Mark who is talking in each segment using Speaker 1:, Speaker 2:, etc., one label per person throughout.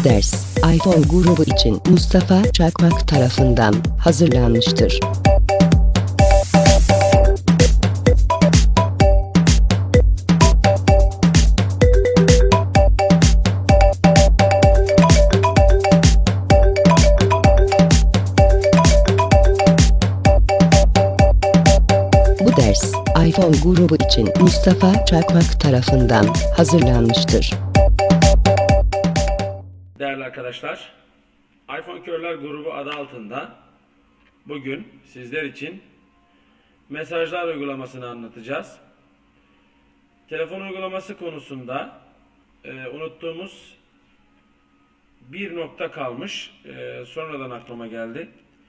Speaker 1: Bu ders, iPhone grubu için Mustafa Çakmak tarafından hazırlanmıştır. Bu ders, iPhone grubu için Mustafa Çakmak tarafından hazırlanmıştır.
Speaker 2: Değerli arkadaşlar, iPhone Körler grubu adı altında bugün sizler için mesajlar uygulamasını anlatacağız. Telefon uygulaması konusunda unuttuğumuz bir nokta kalmış. Sonradan aklıma geldi.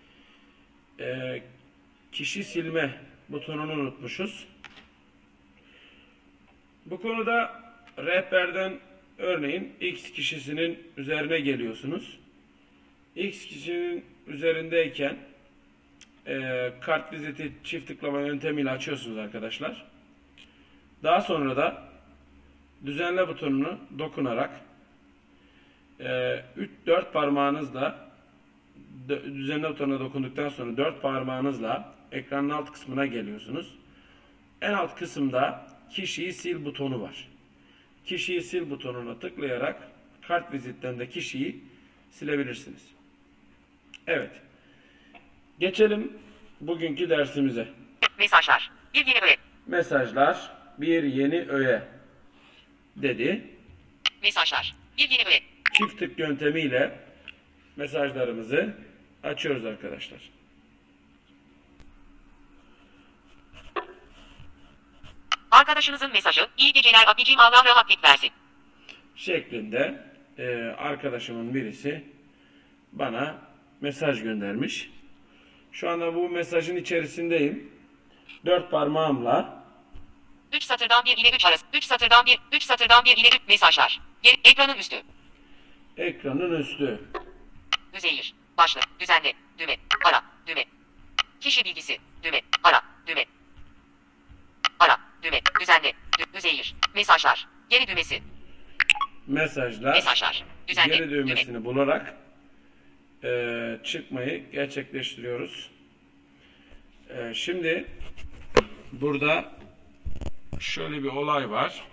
Speaker 2: Kişi silme butonunu unutmuşuz. Bu konuda rehberden örneğin X kişisinin üzerine geliyorsunuz. X kişinin üzerindeyken kart viziti çift tıklama yöntemiyle açıyorsunuz arkadaşlar. Daha sonra da düzenle butonunu dokunarak 4 parmağınızla düzenle butonuna dokunduktan sonra 4 parmağınızla ekranın alt kısmına geliyorsunuz. En alt kısımda kişiyi sil butonu var. Kişiyi sil butonuna tıklayarak kart vizitten de kişiyi silebilirsiniz. Evet. Geçelim bugünkü dersimize.
Speaker 3: Mesajlar. Bir yeni öğe.
Speaker 2: Mesajlar bir yeni öğe dedi.
Speaker 3: Mesajlar. Bir yeni öğe.
Speaker 2: Çift tık yöntemiyle mesajlarımızı açıyoruz arkadaşlar.
Speaker 3: Arkadaşınızın mesajı. İyi geceler abicim, Allah rahatlık versin.
Speaker 2: Şeklinde arkadaşımın birisi bana mesaj göndermiş. Şu anda bu mesajın içerisindeyim. 4 parmağımla
Speaker 3: 3 satırdan 1 ile 3 arası. 3 satırdan 1 ile 3 mesajlar. Ekranın üstü.
Speaker 2: ekranın üstü.
Speaker 3: Üzeyir. Başlık. Düzenle. Düğme. Ara. Düğme. Kişi bilgisi. Düğme. Ara. Düğme. Ara. Düğme. Düzenle. Üzeyir. Mesajlar. Geri düğmesi.
Speaker 2: Mesajlar.
Speaker 3: Mesajlar. Düzenle.
Speaker 2: Geri düğmesini bularak çıkmayı gerçekleştiriyoruz. Şimdi burada şöyle bir olay var.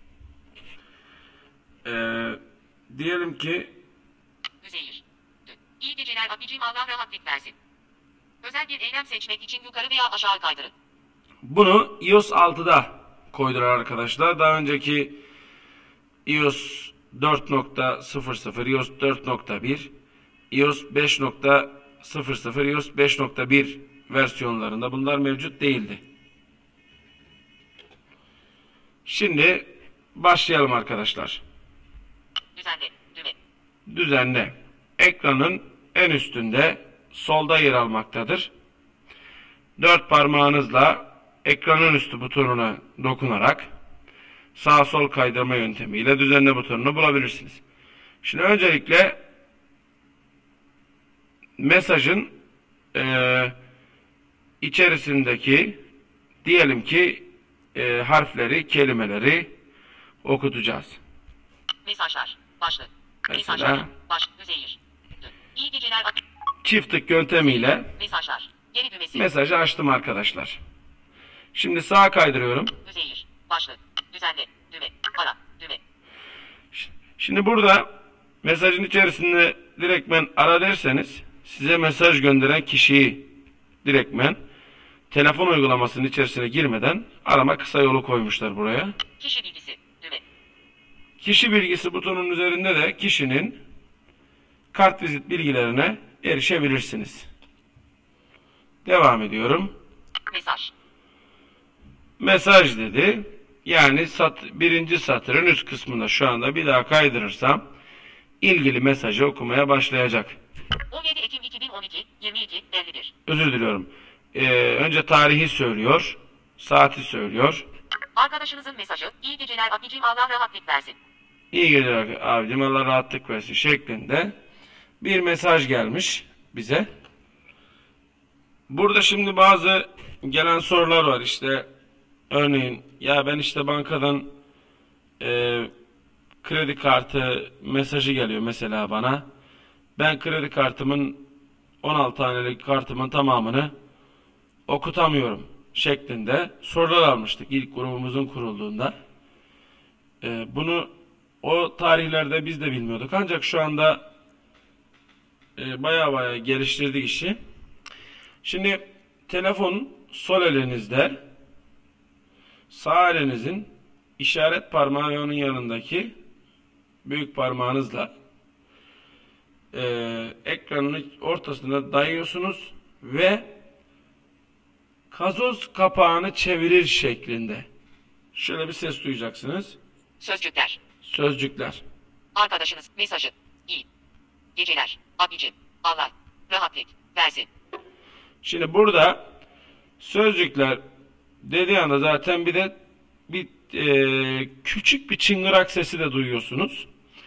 Speaker 2: Diyelim ki
Speaker 3: Üzeyir. İyi geceler abicim, Allah rahatlık versin. Özel bir eylem seçmek için yukarı veya aşağı kaydırın.
Speaker 2: bunu iOS 6'da koydular arkadaşlar. Daha önceki iOS 4.00, iOS 4.1, iOS 5.00, iOS 5.1 versiyonlarında bunlar mevcut değildi. Şimdi başlayalım arkadaşlar.
Speaker 3: Düzenle. Düğme.
Speaker 2: Düzenle. Ekranın en üstünde solda yer almaktadır. 4 parmağınızla ekranın üstü butonuna dokunarak sağ sol kaydırma yöntemiyle düzenle butonunu bulabilirsiniz. Şimdi öncelikle mesajın içerisindeki diyelim ki harfleri, kelimeleri okutacağız.
Speaker 3: Mesajlar. Başlık.
Speaker 2: Mesela
Speaker 3: Mesajlar. Üzeyir. İyi geceler.
Speaker 2: çift tık yöntemiyle
Speaker 3: Mesajlar. Geri düğmesi.
Speaker 2: mesajı açtım arkadaşlar. Şimdi sağa kaydırıyorum.
Speaker 3: Üzeyir. Başlık. Düzenle. Düğme. Ara. Düğme.
Speaker 2: Şimdi burada mesajın içerisinde direktmen ara derseniz size mesaj gönderen kişiyi direktmen telefon uygulamasının içerisine girmeden arama kısa yolu koymuşlar buraya.
Speaker 3: Kişi bilgisi. Düğme.
Speaker 2: Kişi bilgisi butonunun üzerinde de kişinin kart vizit bilgilerine erişebilirsiniz. Devam ediyorum.
Speaker 3: Mesaj.
Speaker 2: Mesaj dedi. Yani birinci satırın üst kısmında şu anda bir daha kaydırırsam ilgili mesajı okumaya başlayacak.
Speaker 3: 17 Ekim 2012, 22:51.
Speaker 2: Özür diliyorum. Önce tarihi söylüyor. Saati söylüyor.
Speaker 3: Arkadaşınızın mesajı. İyi geceler abicim, Allah rahatlık versin.
Speaker 2: İyi geceler abicim, Allah rahatlık versin şeklinde bir mesaj gelmiş bize. Burada şimdi bazı gelen sorular var. İşte örneğin ya ben işte bankadan kredi kartı mesajı geliyor mesela bana. Ben kredi kartımın 16 hanelik kartımın tamamını okutamıyorum şeklinde sorular almıştık ilk grubumuzun kurulduğunda. Bunu o tarihlerde biz de bilmiyorduk. Ancak şu anda baya geliştirdik işi. Şimdi telefon sol elinizde, sağ elinizin işaret parmağı ve onun yanındaki büyük parmağınızla ekranın ortasına dayıyorsunuz ve gazoz kapağını çevirir şeklinde. Şöyle bir ses duyacaksınız.
Speaker 3: Sözcükler.
Speaker 2: Sözcükler.
Speaker 3: Arkadaşınız mesajı. İyi geceler. Abicim. Allah rahatlık versin.
Speaker 2: Şimdi burada sözcükler dediği anda zaten bir de küçük bir çıngırak sesi de duyuyorsunuz.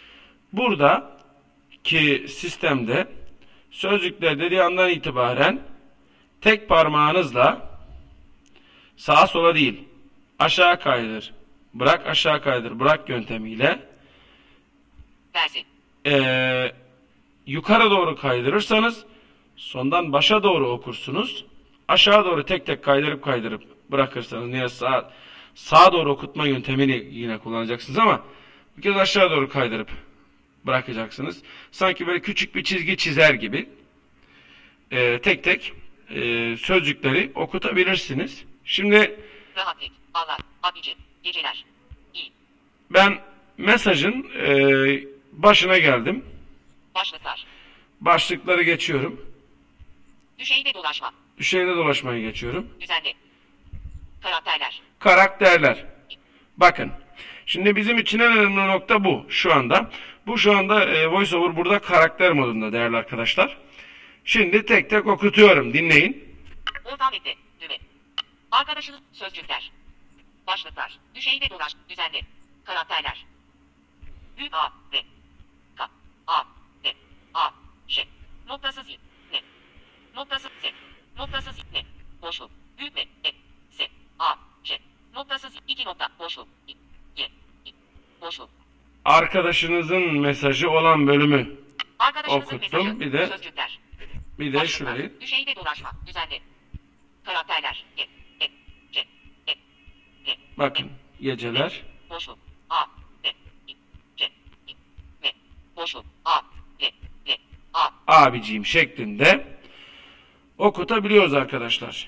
Speaker 2: Buradaki sistemde sözcükler dediği andan itibaren tek parmağınızla sağa sola değil, aşağı kaydır, bırak aşağı kaydır, bırak yöntemiyle
Speaker 3: Versin.
Speaker 2: Yukarı doğru kaydırırsanız sondan başa doğru okursunuz. Aşağı doğru tek tek kaydırıp bırakırsanız niye sağa doğru okutma yöntemini yine kullanacaksınız ama bir kez aşağı doğru kaydırıp bırakacaksınız. Sanki böyle küçük bir çizgi çizer gibi tek tek sözcükleri okutabilirsiniz. Şimdi
Speaker 3: Rahatlık. Allah. Abicim. Geceler. İyi.
Speaker 2: ben mesajın başına geldim.
Speaker 3: Başlıklar.
Speaker 2: Başlıkları geçiyorum.
Speaker 3: Düşeyde dolaşma.
Speaker 2: Düşeyde dolaşmayı geçiyorum.
Speaker 3: Düzenli. Karakterler.
Speaker 2: Karakterler. Bakın. Şimdi bizim için en önemli nokta bu şu anda. Bu şu anda VoiceOver burada karakter modunda değerli arkadaşlar. Şimdi tek tek okutuyorum. Dinleyin.
Speaker 3: Ortam ekle. Düğme. Arkadaşınız sözcükler. Başlıklar. Düşeyde dolaş. Düzenli. Karakterler. Büyük A. V. K. A. D. A. Ş. Noktasız i. Ne. Noktasız S. Noktasız i. Ne. Boşluk. Büyük M. E. S. A. Ş. Noktasız i. 2 nokta. Boşluk. I. Y. I. Boşluk.
Speaker 2: Arkadaşınızın mesajı olan bölümü
Speaker 3: Arkadaşınızın
Speaker 2: okuttum.
Speaker 3: mesajı.
Speaker 2: Bir de
Speaker 3: Sözcükler.
Speaker 2: bir de şurayı.
Speaker 3: Düşeyde dolaşma. Düzenli. Karakterler. G. E. C. E. N.
Speaker 2: Bakın. Geceler.
Speaker 3: Boşluk. A. D. I. C. I. N. Boşluk. A. D. N. A.
Speaker 2: Abiciğim şeklinde okutabiliyoruz arkadaşlar.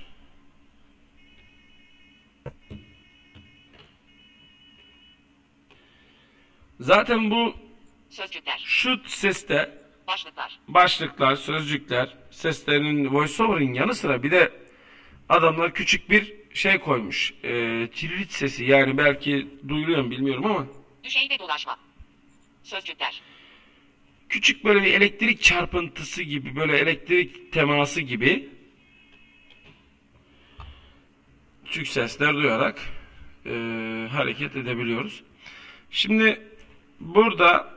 Speaker 2: Zaten bu
Speaker 3: Sözcükler.
Speaker 2: şu seste
Speaker 3: Başlıklar.
Speaker 2: başlıklar, sözcükler, seslerinin VoiceOver'ın yanı sıra bir de adamlar küçük bir şey koymuş. Tiririt sesi yani belki duyuluyor mu bilmiyorum ama
Speaker 3: Düşeyde dolaşma. Sözcükler.
Speaker 2: küçük böyle bir elektrik çarpıntısı gibi böyle elektrik teması gibi küçük sesler duyarak hareket edebiliyoruz. Şimdi burada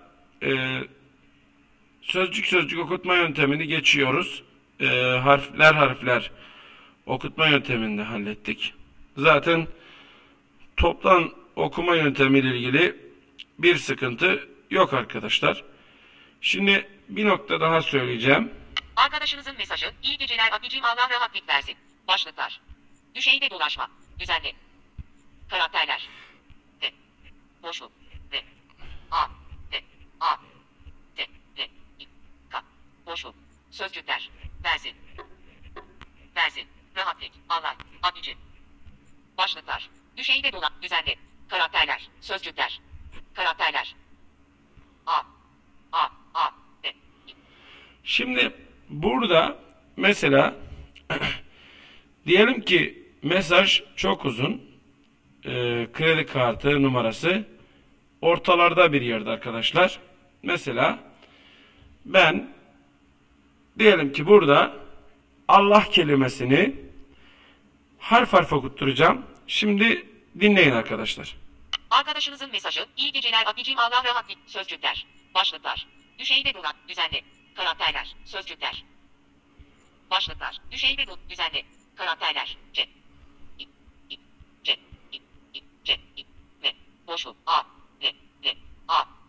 Speaker 2: sözcük okutma yöntemini geçiyoruz. Harfler okutma yöntemini de hallettik. Zaten toplam okuma yöntemiyle ilgili bir sıkıntı yok arkadaşlar. Şimdi bir nokta daha söyleyeceğim.
Speaker 3: Arkadaşınızın mesajı. İyi geceler abicim Allah rahatlık versin. Başlıklar. Düşeyde dolaşma. Düzenli. Karakterler. D. Boşluk. D. A. D. A. D. D. I. K. Boşluk. Sözcükler. Versin. Versin. Rahatlık. Allah. Abicim. Başlıklar. Düşeyde dolan. Düzenli. Karakterler. Sözcükler. Karakterler. A. A. A. D. I.
Speaker 2: Şimdi burada mesela diyelim ki mesaj çok uzun. Kredi kartı numarası ortalarda bir yerde arkadaşlar. Mesela ben diyelim ki burada Allah kelimesini harf okutturacağım. Şimdi dinleyin arkadaşlar.
Speaker 3: Arkadaşınızın mesajı. İyi geceler abicim Allah rahatlık. Sözcükler. Başlıklar. Düşeyde duran. Düzenli. Karakterler. Sözcükler. Başlıklar. Düşeyde dur. Düzenli. Karakterler. C. I. I. C. I. I. C. I. N. Boşluk. A. N. N. A.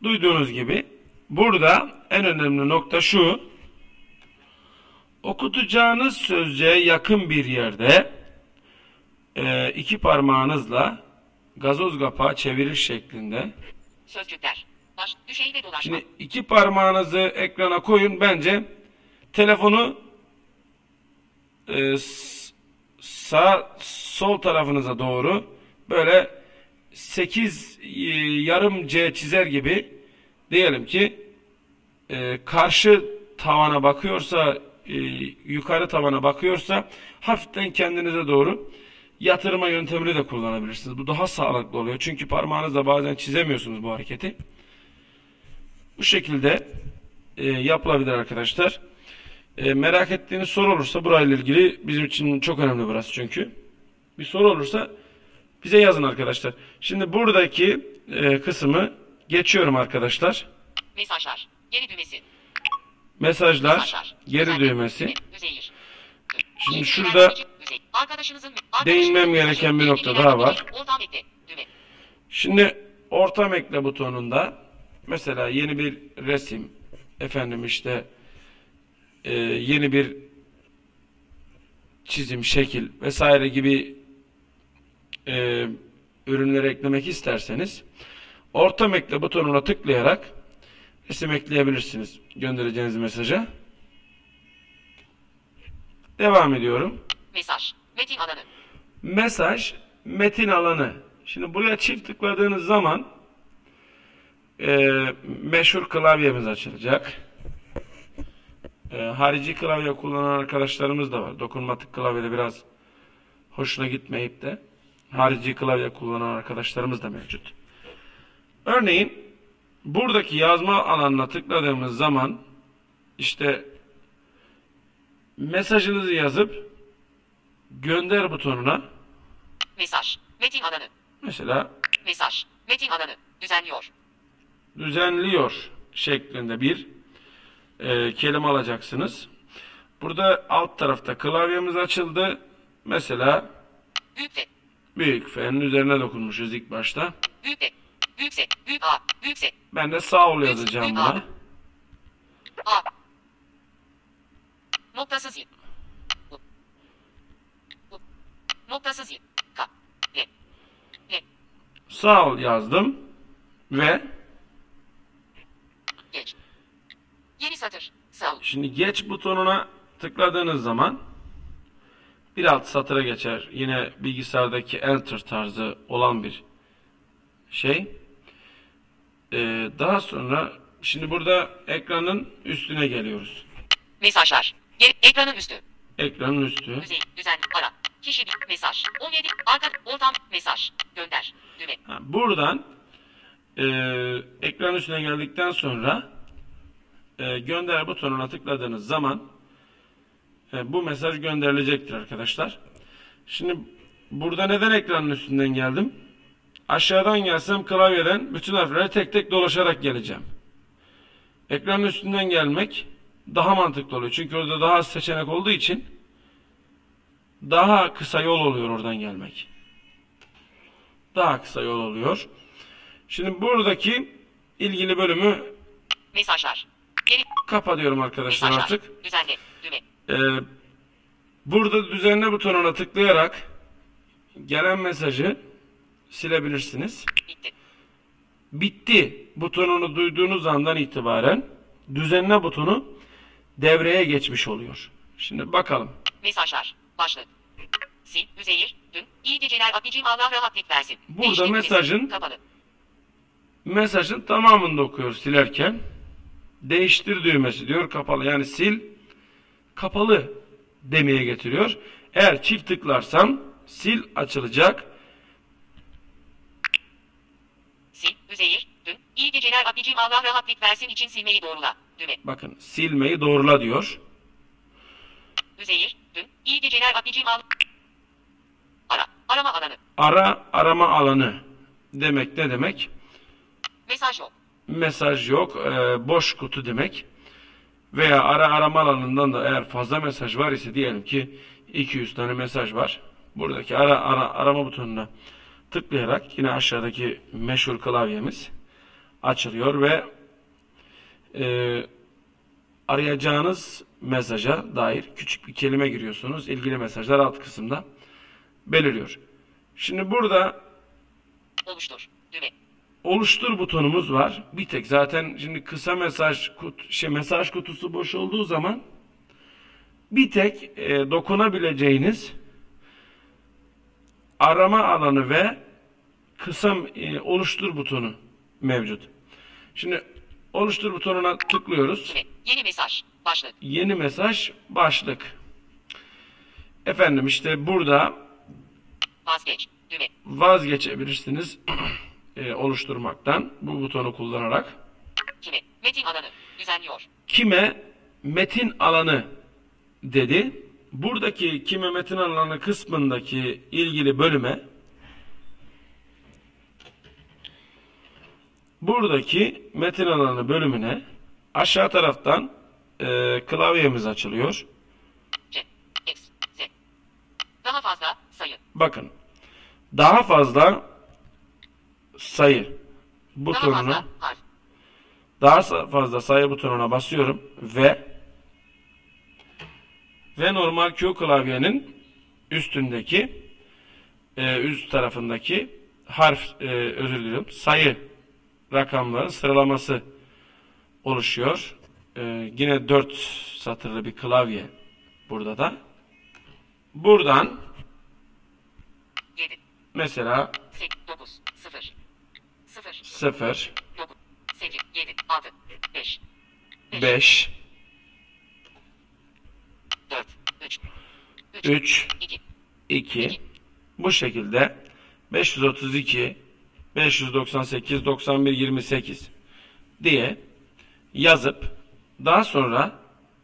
Speaker 2: duyduğunuz gibi burada en önemli nokta şu: okutacağınız sözcüğe yakın bir yerde iki parmağınızla gazoz kapağı çevirir şeklinde.
Speaker 3: Sözcükler. Baş, düşey ve dolaşma.
Speaker 2: Şimdi iki parmağınızı ekrana koyun. Bence telefonu sağ sol tarafınıza doğru böyle 8 yarım C çizer gibi, diyelim ki karşı tavana bakıyorsa, yukarı tavana bakıyorsa hafiften kendinize doğru yatırma yöntemini de kullanabilirsiniz. Bu daha sağlıklı oluyor. Çünkü parmağınızla bazen çizemiyorsunuz bu hareketi. Bu şekilde yapılabilir arkadaşlar. Merak ettiğiniz soru olursa burayla ilgili, bizim için çok önemli burası çünkü. Bir soru olursa bize yazın arkadaşlar. Şimdi buradaki kısmı geçiyorum arkadaşlar.
Speaker 3: Mesajlar. Geri düğmesi.
Speaker 2: Mesajlar. Geri düğmesi. Şimdi şurada değinmem gereken bir nokta daha var. Şimdi ortam ekle butonunda mesela yeni bir resim, efendim işte yeni bir çizim, şekil vesaire gibi ürünleri eklemek isterseniz ortam ekle butonuna tıklayarak resim ekleyebilirsiniz göndereceğiniz mesaja. Devam ediyorum.
Speaker 3: Mesaj. Metin alanı.
Speaker 2: Mesaj. Metin alanı. Şimdi buraya çift tıkladığınız zaman meşhur klavyemiz açılacak. Harici klavye kullanan arkadaşlarımız da var. Dokunmatik klavyede biraz hoşuna gitmeyip de harici klavye kullanan arkadaşlarımız da mevcut. Örneğin buradaki yazma alanına tıkladığımız zaman işte mesajınızı yazıp gönder butonuna
Speaker 3: mesaj, metin alanı.
Speaker 2: Mesela
Speaker 3: mesaj, metin alanı,
Speaker 2: düzenliyor şeklinde bir kelime alacaksınız. Burada alt tarafta klavyemiz açıldı. Mesela
Speaker 3: büyük F.
Speaker 2: Büyük F'nin üzerine dokunmuşuz ilk başta.
Speaker 3: Büyük F. Büyük S. Büyük A. Büyük S.
Speaker 2: Ben de sağ ol yazacağım
Speaker 3: büyük
Speaker 2: buna.
Speaker 3: A. Noktasız Y. Noktasız Y. K. L. L.
Speaker 2: Sağ ol yazdım ve
Speaker 3: Geç. Yeni satır. Sağ ol.
Speaker 2: şimdi geç butonuna tıkladığınız zaman bir alt satıra geçer. Yine bilgisayardaki enter tarzı olan bir şey. Daha sonra şimdi burada ekranın üstüne geliyoruz.
Speaker 3: Mesajlar. Ekranın üstü.
Speaker 2: Ekranın üstü.
Speaker 3: Düzen. Ara. Kişi. Mesaj. 17. Arka. Ortam. Mesaj. Gönder. Düğme.
Speaker 2: Buradan ekran üstüne geldikten sonra gönder butonuna tıkladığınız zaman bu mesaj gönderilecektir arkadaşlar. Şimdi burada neden ekranın üstünden geldim? Aşağıdan gelsem klavyeden bütün harflere tek tek dolaşarak geleceğim. Ekranın üstünden gelmek daha mantıklı oluyor. Çünkü orada daha az seçenek olduğu için daha kısa yol oluyor oradan gelmek. Daha kısa yol oluyor. Şimdi buradaki ilgili bölümü
Speaker 3: mesajlar.
Speaker 2: kapatıyorum arkadaşlar
Speaker 3: mesajlar.
Speaker 2: artık.
Speaker 3: Düzenle. Düğme.
Speaker 2: Burada düzenle butonuna tıklayarak gelen mesajı silebilirsiniz.
Speaker 3: Bitti.
Speaker 2: Bitti butonunu duyduğunuz andan itibaren düzenle butonu devreye geçmiş oluyor. Şimdi bakalım.
Speaker 3: Mesajlar. Başlık. Sil. Üzeyir. Dün. İyi geceler abicim, Allah rahatlık versin.
Speaker 2: Burada mesajın
Speaker 3: kapalı.
Speaker 2: Mesajın tamamını da okuyor silerken. Değiştir düğmesi diyor, kapalı. Yani sil kapalı demeye getiriyor. Eğer çift tıklarsam sil açılacak.
Speaker 3: Sil. Üzeyir. Dün. İyi geceler abicim, Allah rahatlık versin için silmeyi doğrula. Düğme.
Speaker 2: Bakın silmeyi doğrula diyor.
Speaker 3: Üzeyir. Dün. İyi geceler abicim, ara. Arama alanı.
Speaker 2: Arama alanı demek ne demek?
Speaker 3: Mesaj yok.
Speaker 2: Mesaj yok. Boş kutu demek. Veya arama alanından da eğer fazla mesaj var ise, diyelim ki 200 tane mesaj var. Buradaki arama butonuna tıklayarak yine aşağıdaki meşhur klavyemiz açılıyor ve arayacağınız mesaja dair küçük bir kelime giriyorsunuz. İlgili mesajlar alt kısımda beliriyor. Şimdi burada
Speaker 3: Oluştur. Düğme.
Speaker 2: oluştur butonumuz var. Bir tek zaten şimdi kısa mesaj kutusu boş olduğu zaman bir tek dokunabileceğiniz arama alanı ve kısa oluştur butonu mevcut. Şimdi oluştur butonuna tıklıyoruz.
Speaker 3: Düğme. Yeni mesaj. Başlık.
Speaker 2: Yeni mesaj başlık. Efendim işte burada
Speaker 3: Vazgeç. Düğme.
Speaker 2: vazgeçebilirsiniz oluşturmaktan bu butonu kullanarak.
Speaker 3: Kime? Metin alanı. Düzenliyor.
Speaker 2: Kime metin alanı dedi. Buradaki kime metin alanı kısmındaki ilgili bölüme buradaki metin alanı bölümüne aşağı taraftan klavyemiz açılıyor.
Speaker 3: C. X. Z. Daha fazla sayı.
Speaker 2: Bakın. Daha fazla sayı
Speaker 3: Daha
Speaker 2: butonuna
Speaker 3: fazla harf.
Speaker 2: daha fazla sayı butonuna basıyorum ve normal Q klavyenin üstündeki üst tarafındaki harf özür diliyorum sayı rakamların sıralaması oluşuyor. Yine 4 satırlı bir klavye burada da. Buradan
Speaker 3: 7.
Speaker 2: mesela
Speaker 3: 8. 9. 0. 0.
Speaker 2: 0
Speaker 3: 9. 8. 7. 6. 5.
Speaker 2: 5
Speaker 3: 4. 3.
Speaker 2: 3
Speaker 3: 2.
Speaker 2: 2 bu şekilde 532 598 91 28 diye yazıp daha sonra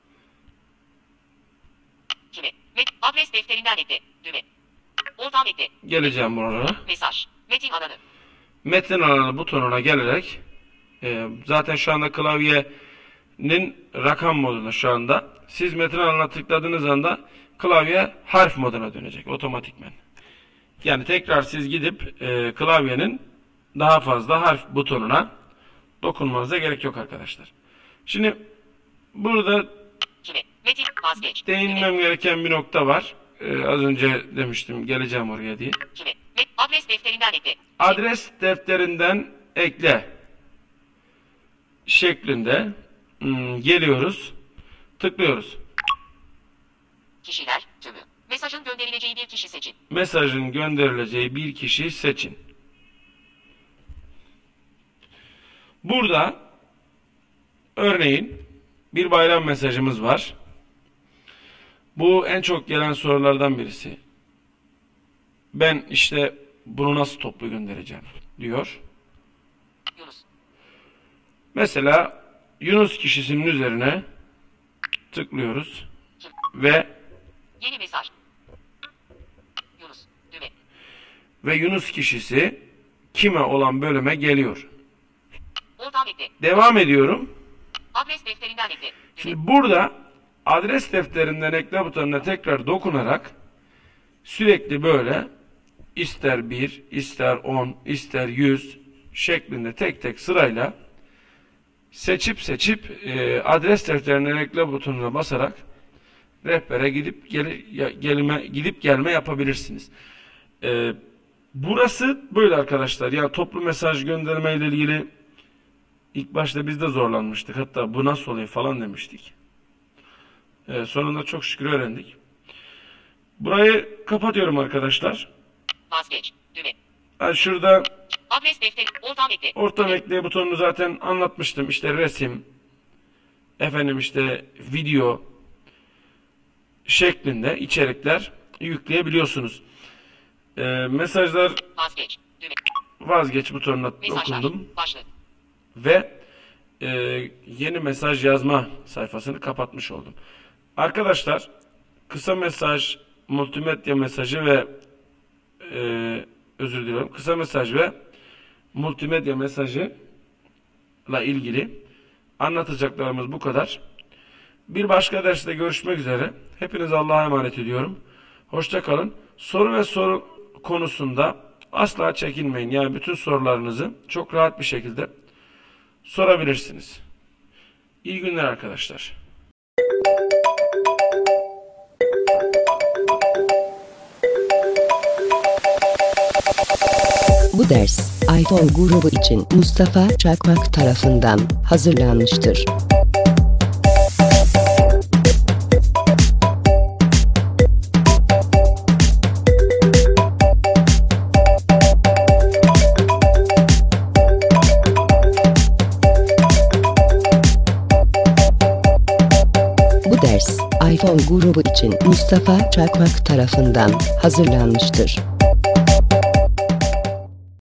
Speaker 3: Kime? Adres defterinden ekle. Düğme. Ortam ekle.
Speaker 2: geleceğim buralara.
Speaker 3: Mesaj. Metin alanı.
Speaker 2: Metin alanı butonuna gelerek zaten şu anda klavyenin rakam modunda şu anda. Siz metin alanına tıkladığınız anda klavye harf moduna dönecek otomatikmen. Yani tekrar siz gidip klavyenin daha fazla harf butonuna dokunmanıza gerek yok arkadaşlar. Şimdi burada
Speaker 3: Kime? Metin vazgeç.
Speaker 2: değinmem gereken bir nokta var. Az önce demiştim geleceğim oraya diye.
Speaker 3: Kime? Adres defterinden ekle.
Speaker 2: Adres defterinden ekle şeklinde geliyoruz. Tıklıyoruz.
Speaker 3: Kişiler tümü. Mesajın gönderileceği bir kişi seçin.
Speaker 2: Mesajın gönderileceği bir kişiyi seçin. Burada örneğin bir bayram mesajımız var. Bu en çok gelen sorulardan birisi. Ben işte bunu nasıl toplu göndereceğim diyor.
Speaker 3: Yunus.
Speaker 2: Mesela Yunus kişisinin üzerine tıklıyoruz ve
Speaker 3: Yeni mesaj. Yunus. Düğme.
Speaker 2: Yunus kişisi kime olan bölüme geliyor.
Speaker 3: Ortam ekle.
Speaker 2: Devam ediyorum.
Speaker 3: Adres defterinden ekle. Düğme.
Speaker 2: Şimdi burada adres defterinden ekle butonuna tekrar dokunarak sürekli böyle ister 1, ister 10, ister 100 şeklinde tek tek sırayla seçip adres defterinden ekle butonuna basarak rehbere gidip gelme yapabilirsiniz. Burası böyle arkadaşlar. Yani toplu mesaj gönderme ile ilgili ilk başta biz de zorlanmıştık. Hatta bu nasıl oluyor falan demiştik. Sonunda çok şükür öğrendik. Burayı kapatıyorum arkadaşlar.
Speaker 3: Vazgeç. Düğme.
Speaker 2: Yani şurada
Speaker 3: Adres defteri. Ortam ekle.
Speaker 2: ortam
Speaker 3: Düğme.
Speaker 2: ekle butonunu zaten anlatmıştım. İşte resim, efendim işte video şeklinde içerikler yükleyebiliyorsunuz. Mesajlar
Speaker 3: Vazgeç. Düğme.
Speaker 2: vazgeç butonuna
Speaker 3: Mesajlar.
Speaker 2: dokundum
Speaker 3: Başlık.
Speaker 2: ve yeni mesaj yazma sayfasını kapatmış oldum. Arkadaşlar kısa mesaj, multimedya mesajı ve özür diliyorum. Kısa mesaj ve multimedya mesajı ile ilgili anlatacaklarımız bu kadar. Bir başka derste görüşmek üzere. Hepinize Allah'a emanet ediyorum. Hoşça kalın. Soru konusunda asla çekinmeyin. Yani bütün sorularınızı çok rahat bir şekilde sorabilirsiniz. İyi günler arkadaşlar.
Speaker 1: Bu ders iPhone grubu için Mustafa Çakmak tarafından hazırlanmıştır. Bu ders iPhone grubu için Mustafa Çakmak tarafından hazırlanmıştır.